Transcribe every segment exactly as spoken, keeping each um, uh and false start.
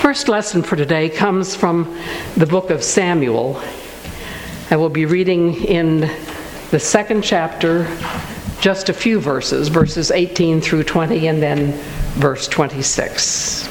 First lesson for today comes from the book of Samuel. I will be reading in the second chapter just a few verses, verses eighteen through twenty, and then verse twenty-six.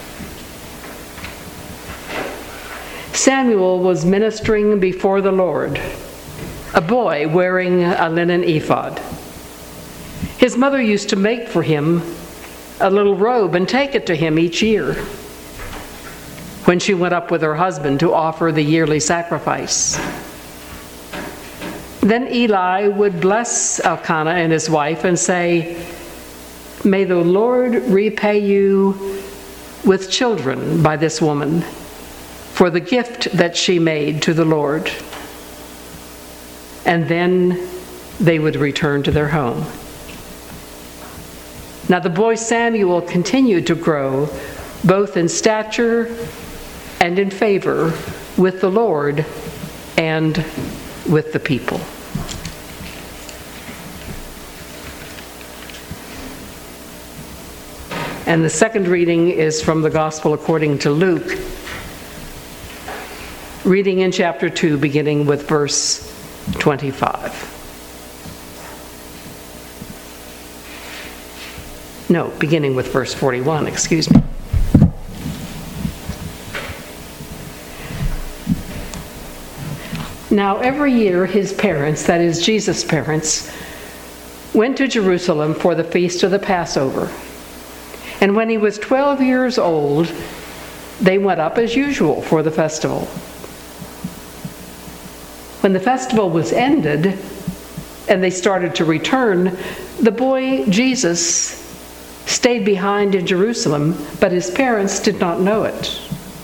Samuel was ministering before the Lord, a boy wearing a linen ephod. His mother used to make for him a little robe and take it to him each year when she went up with her husband to offer the yearly sacrifice. Then Eli would bless Elkanah and his wife and say, "May the Lord repay you with children by this woman for the gift that she made to the Lord." And then they would return to their home. Now the boy Samuel continued to grow, both in stature and in favor with the Lord and with the people. And the second reading is from the Gospel according to Luke, reading in chapter two, beginning with verse twenty-five. No, beginning with verse forty-one, excuse me. Now, every year his parents, that is Jesus' parents, went to Jerusalem for the feast of the Passover. And when he was twelve years old, they went up as usual for the festival. When the festival was ended and they started to return, the boy Jesus stayed behind in Jerusalem, but his parents did not know it.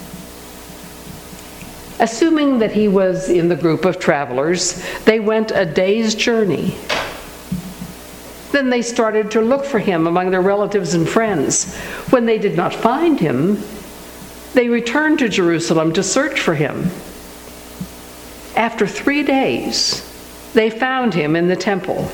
Assuming that he was in the group of travelers, they went a day's journey. Then they started to look for him among their relatives and friends. When they did not find him, they returned to Jerusalem to search for him. After three days, they found him in the temple,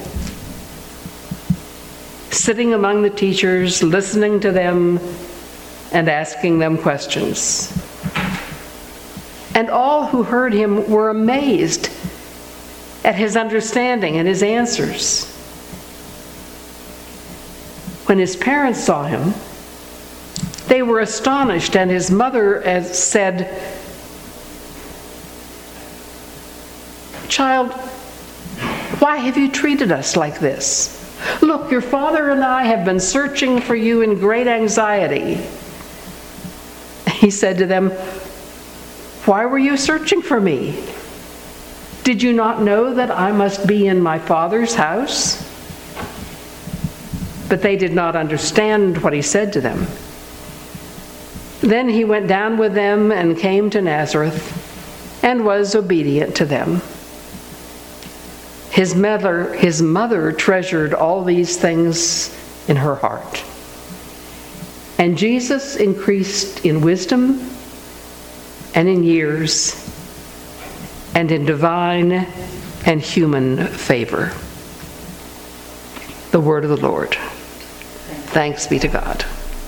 sitting among the teachers, listening to them and asking them questions. And all who heard him were amazed at his understanding and his answers. When his parents saw him, they were astonished, and his mother said, "Child, why have you treated us like this? Look, your father and I have been searching for you in great anxiety." He said to them, "Why were you searching for me? Did you not know that I must be in my Father's house?" But they did not understand what he said to them. Then he went down with them and came to Nazareth and was obedient to them. His mother, his mother treasured all these things in her heart. And Jesus increased in wisdom and in years and in divine and human favor. The word of the Lord. Thanks be to God.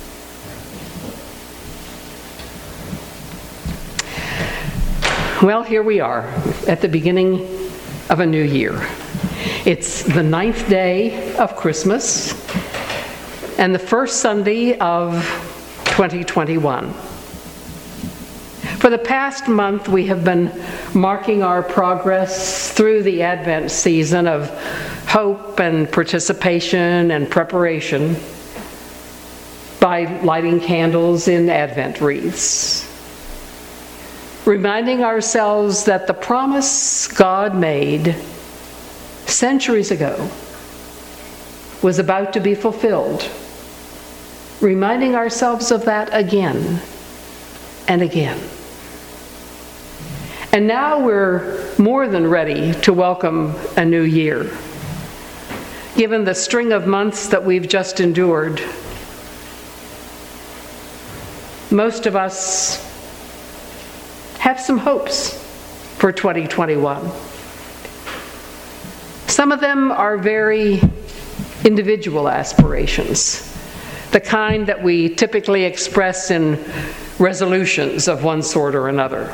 Well, here we are at the beginning of a new year. It's the ninth day of Christmas and the first Sunday of twenty twenty-one. For the past month, we have been marking our progress through the Advent season of hope and participation and preparation by lighting candles in Advent wreaths, reminding ourselves that the promise God made centuries ago was about to be fulfilled, reminding ourselves of that again and again. And now we're more than ready to welcome a new year. Given the string of months that we've just endured, most of us have some hopes for twenty twenty-one. Some of them are very individual aspirations, the kind that we typically express in resolutions of one sort or another.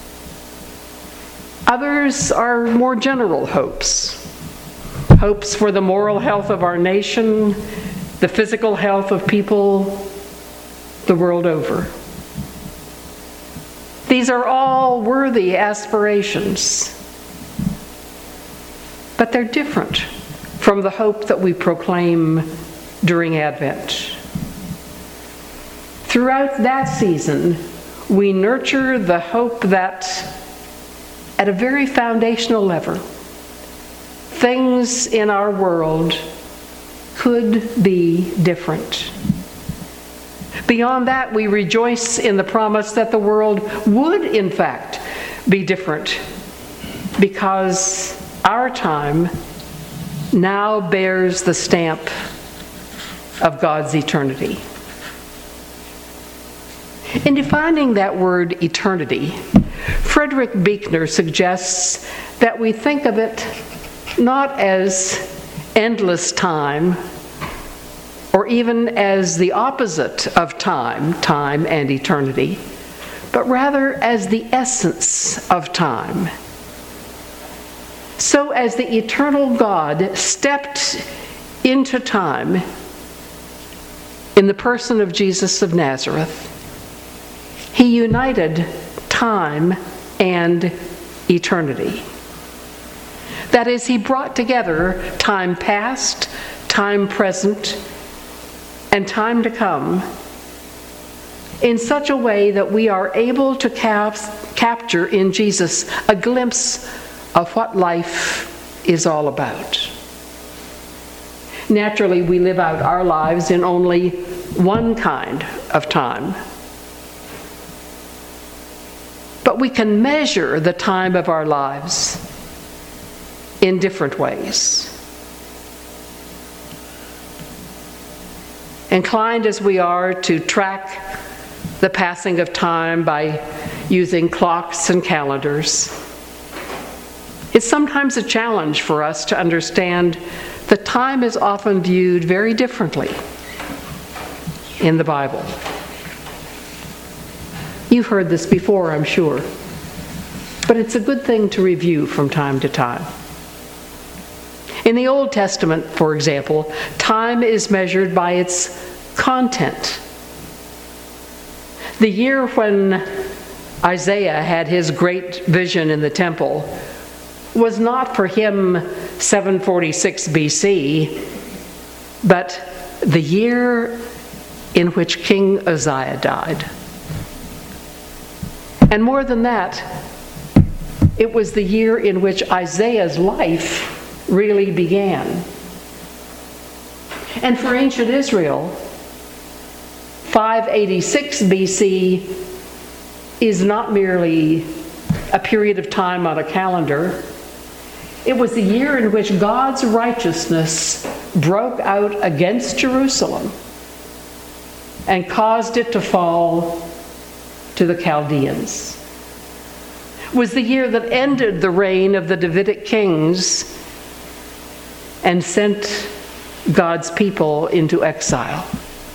Others are more general hopes. Hopes for the moral health of our nation, the physical health of people the world over. These are all worthy aspirations, but they're different from the hope that we proclaim during Advent. Throughout that season, we nurture the hope that, at a very foundational level, things in our world could be different. Beyond that, we rejoice in the promise that the world would, in fact, be different, because our time now bears the stamp of God's eternity. In defining that word eternity, Frederick Buechner suggests that we think of it not as endless time, or even as the opposite of time, time and eternity, but rather as the essence of time. So as the eternal God stepped into time in the person of Jesus of Nazareth, he united time and eternity. That is, he brought together time past, time present, and time to come in such a way that we are able to cap- capture in Jesus a glimpse of what life is all about. Naturally, we live out our lives in only one kind of time. But we can measure the time of our lives in different ways. Inclined as we are to track the passing of time by using clocks and calendars, it's sometimes a challenge for us to understand that time is often viewed very differently in the Bible. You've heard this before, I'm sure, but it's a good thing to review from time to time. In the Old Testament, for example, time is measured by its content. The year when Isaiah had his great vision in the temple was not for him seven forty-six B C, but the year in which King Uzziah died. And more than that, it was the year in which Isaiah's life really began. And for ancient Israel, five eighty-six B C is not merely a period of time on a calendar. It was the year in which God's righteousness broke out against Jerusalem and caused it to fall to the Chaldeans. It was the year that ended the reign of the Davidic kings and sent God's people into exile.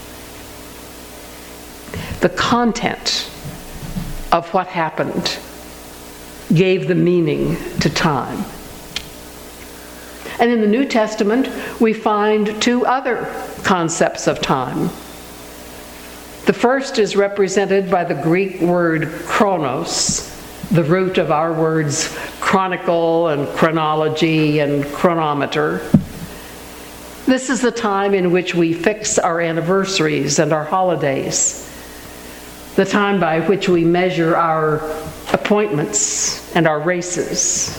The content of what happened gave the meaning to time. And in the New Testament, we find two other concepts of time. The first is represented by the Greek word chronos, the root of our words chronicle and chronology and chronometer. This is the time in which we fix our anniversaries and our holidays, the time by which we measure our appointments and our races.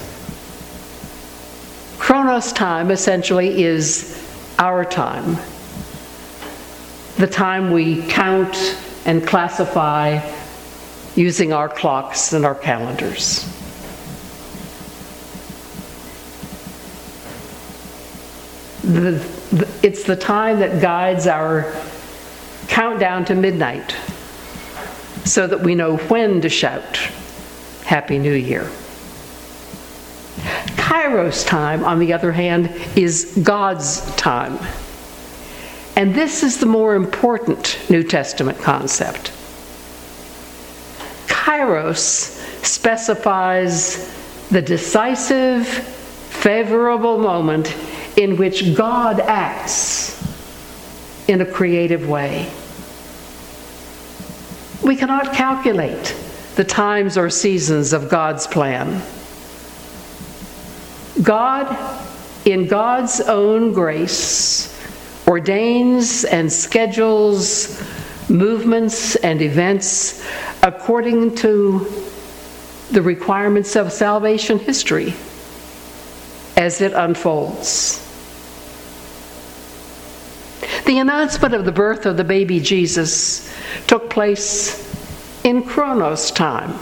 Chronos time essentially is our time, the time we count and classify using our clocks and our calendars. The, the, it's the time that guides our countdown to midnight so that we know when to shout, Happy New Year. Kairos time, on the other hand, is God's time. And this is the more important New Testament concept. Kairos specifies the decisive, favorable moment in which God acts in a creative way. We cannot calculate the times or seasons of God's plan. God, in God's own grace, ordains and schedules movements and events according to the requirements of salvation history as it unfolds. The announcement of the birth of the baby Jesus took place in Chronos time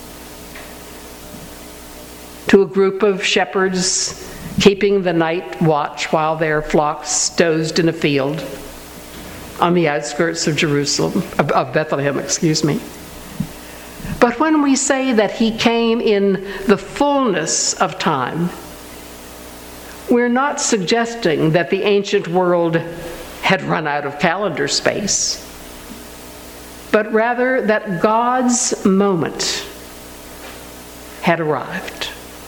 to a group of shepherds keeping the night watch while their flocks dozed in a field on the outskirts of Jerusalem, of, of Bethlehem, excuse me. But when we say that he came in the fullness of time, we're not suggesting that the ancient world had run out of calendar space, but rather that God's moment had arrived.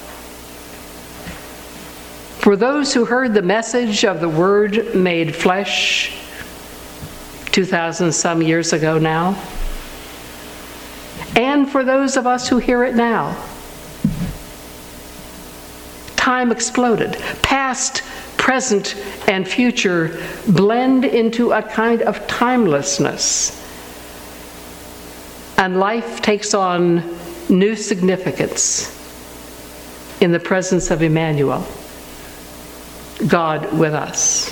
For those who heard the message of the Word made flesh two thousand some years ago now, and for those of us who hear it now, time exploded. Past, present, and future blend into a kind of timelessness, and life takes on new significance in the presence of Emmanuel, God with us.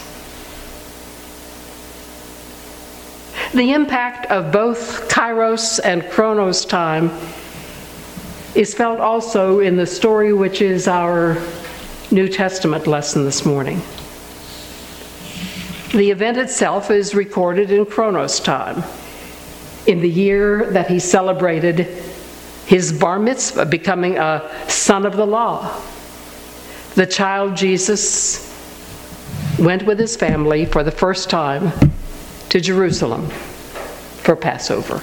The impact of both Kairos and Chronos time is felt also in the story which is our New Testament lesson this morning. The event itself is recorded in Chronos time, in the year that he celebrated his bar mitzvah, becoming a son of the law. The child Jesus went with his family for the first time to Jerusalem for Passover.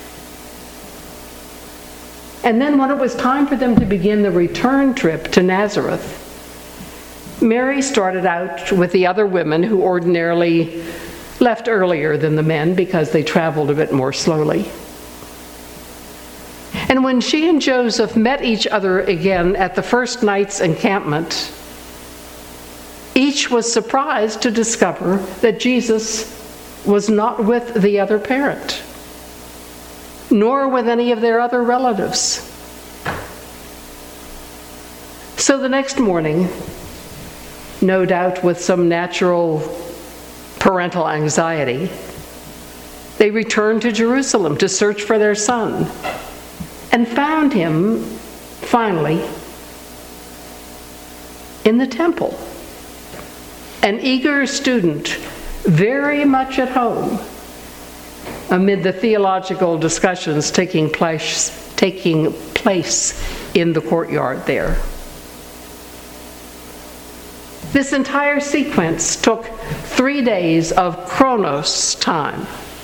And then when it was time for them to begin the return trip to Nazareth, Mary started out with the other women who ordinarily left earlier than the men because they traveled a bit more slowly. And when she and Joseph met each other again at the first night's encampment, each was surprised to discover that Jesus was not with the other parent, nor with any of their other relatives. So the next morning, no doubt with some natural parental anxiety, they returned to Jerusalem to search for their son, and found him, finally, in the temple, an eager student, very much at home, amid the theological discussions taking place, taking place in the courtyard there. This entire sequence took three days of Chronos time.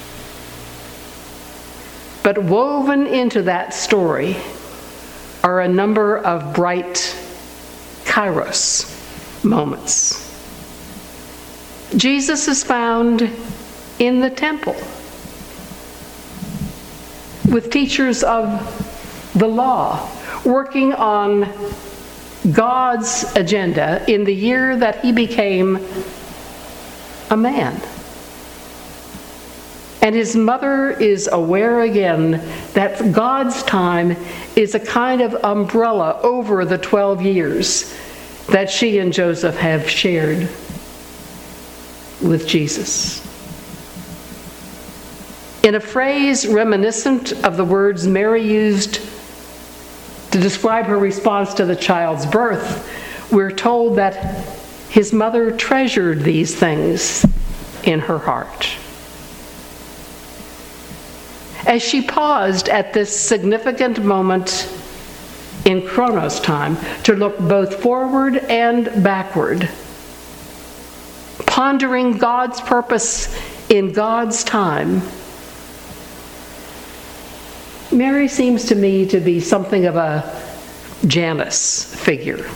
But woven into that story are a number of bright Kairos moments. Jesus is found in the temple with teachers of the law working on God's agenda in the year that he became a man. And his mother is aware again that God's time is a kind of umbrella over the twelve years that she and Joseph have shared with Jesus. In a phrase reminiscent of the words Mary used to describe her response to the child's birth, we're told that his mother treasured these things in her heart. As she paused at this significant moment in Chronos time to look both forward and backward, pondering God's purpose in God's time, Mary seems to me to be something of a Janus figure.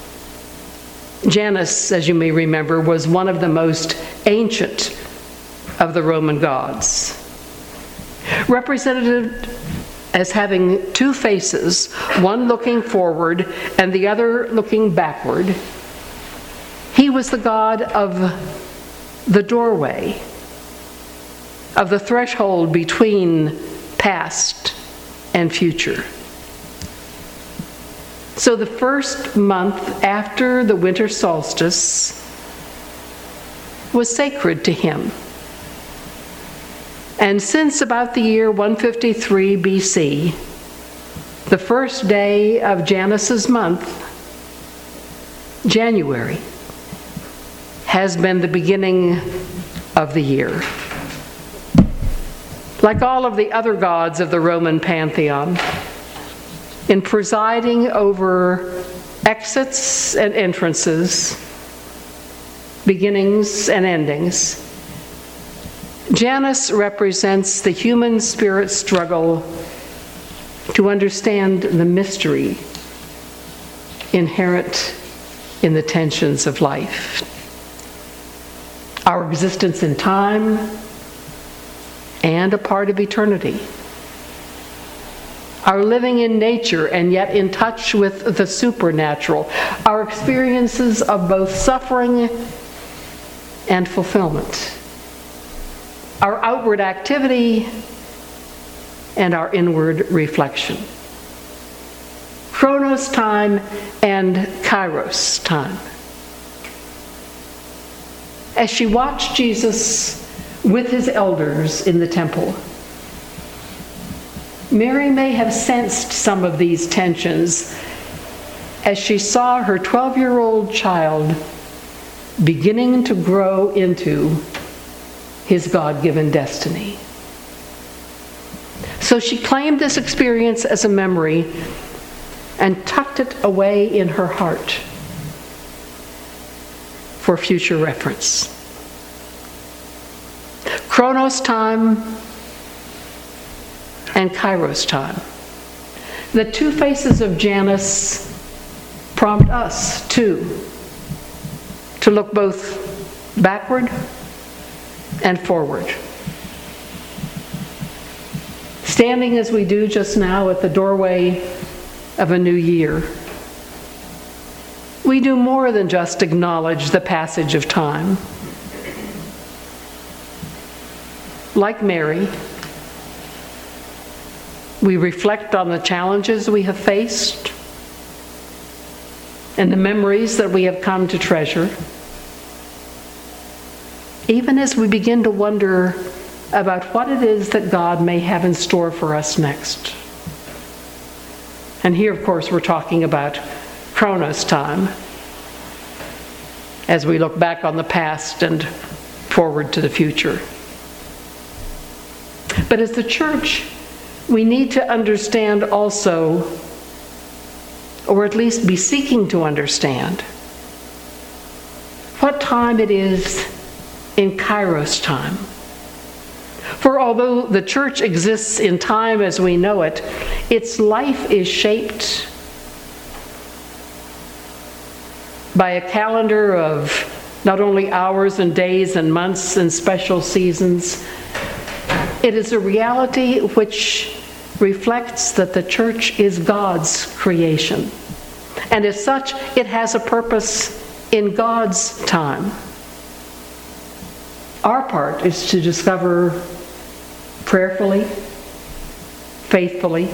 Janus, as you may remember, was one of the most ancient of the Roman gods, represented as having two faces, one looking forward and the other looking backward. He was the god of the doorway, of the threshold between past and future. So the first month after the winter solstice was sacred to him. And since about the year one fifty-three B C, the first day of Janus's month, January, has been the beginning of the year. Like all of the other gods of the Roman pantheon, in presiding over exits and entrances, beginnings and endings, Janus represents the human spirit struggle to understand the mystery inherent in the tensions of life. Our existence in time and a part of eternity. Our living in nature and yet in touch with the supernatural. Our experiences of both suffering and fulfillment. Our outward activity and our inward reflection. Chronos time and Kairos time. As she watched Jesus with his elders in the temple, Mary may have sensed some of these tensions as she saw her twelve-year-old child beginning to grow into his God-given destiny. So she claimed this experience as a memory and tucked it away in her heart for future reference. Chronos time and Kairos time. The two faces of Janus prompt us, too, to look both backward and forward. Standing as we do just now at the doorway of a new year, we do more than just acknowledge the passage of time. Like Mary, we reflect on the challenges we have faced and the memories that we have come to treasure, even as we begin to wonder about what it is that God may have in store for us next. And here, of course, we're talking about Chronos time, as we look back on the past and forward to the future. But as the church, we need to understand also, or at least be seeking to understand, what time it is in Kairos time. For although the church exists in time as we know it, its life is shaped by a calendar of not only hours and days and months and special seasons. It is a reality which reflects that the church is God's creation. And as such, it has a purpose in God's time. Our part is to discover prayerfully, faithfully,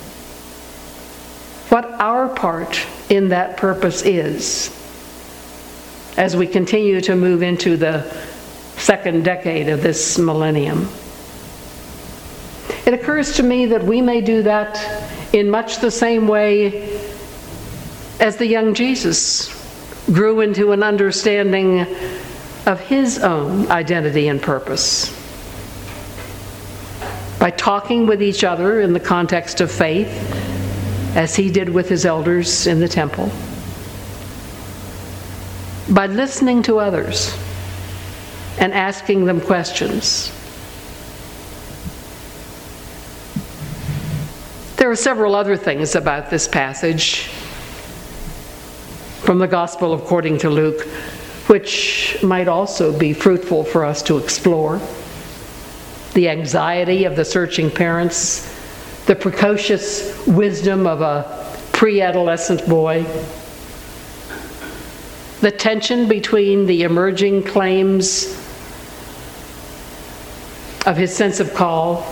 what our part in that purpose is as we continue to move into the second decade of this millennium. It occurs to me that we may do that in much the same way as the young Jesus grew into an understanding of his own identity and purpose. By talking with each other in the context of faith, as he did with his elders in the temple. By listening to others and asking them questions. There are several other things about this passage from the Gospel according to Luke, which might also be fruitful for us to explore. The anxiety of the searching parents, the precocious wisdom of a pre-adolescent boy, the tension between the emerging claims of his sense of call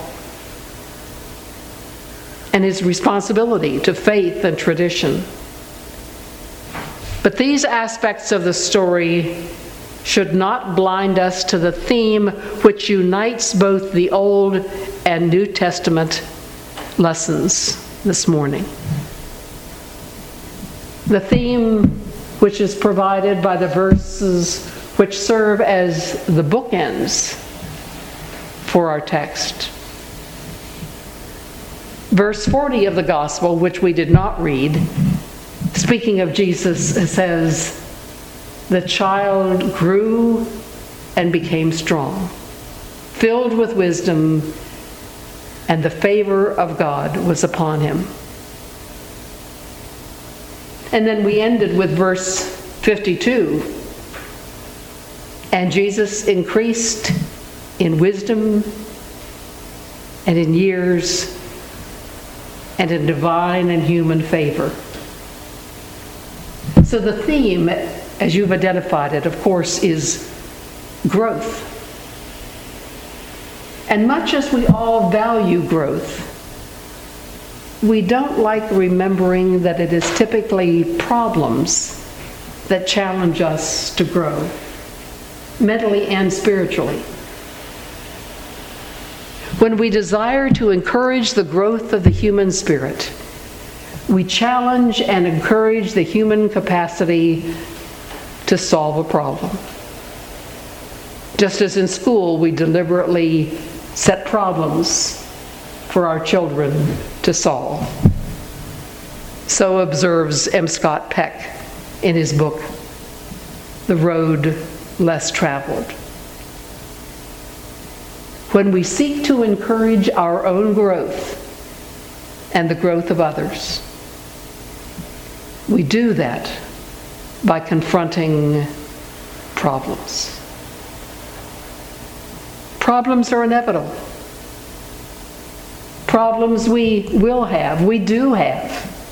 and his responsibility to faith and tradition. But these aspects of the story should not blind us to the theme which unites both the Old and New Testament lessons this morning. The theme which is provided by the verses which serve as the bookends for our text. Verse forty of the Gospel, which we did not read, speaking of Jesus, says, "The child grew and became strong, filled with wisdom, and the favor of God was upon him." And then we ended with verse fifty-two. "And Jesus increased in wisdom and in years and in divine and human favor." So the theme, as you've identified it, of course, is growth. And much as we all value growth, we don't like remembering that it is typically problems that challenge us to grow, mentally and spiritually. When we desire to encourage the growth of the human spirit, we challenge and encourage the human capacity to solve a problem. Just as in school, we deliberately set problems for our children to solve. So observes M. Scott Peck in his book, The Road Less Traveled. When we seek to encourage our own growth and the growth of others, we do that by confronting problems. Problems are inevitable. Problems we will have, we do have.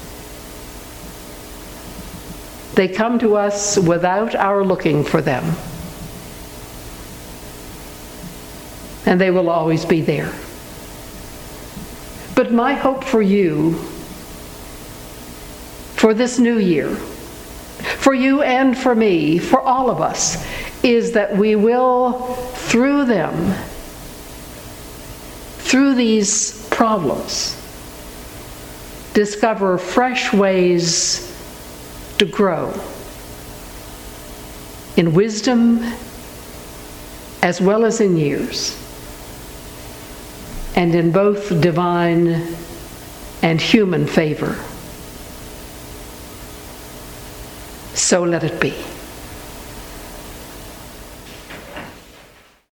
They come to us without our looking for them. And they will always be there. But my hope for you, for this new year, for you and for me, for all of us, is that we will, through them, through these problems, discover fresh ways to grow in wisdom as well as in years, and in both divine and human favor. So let it be.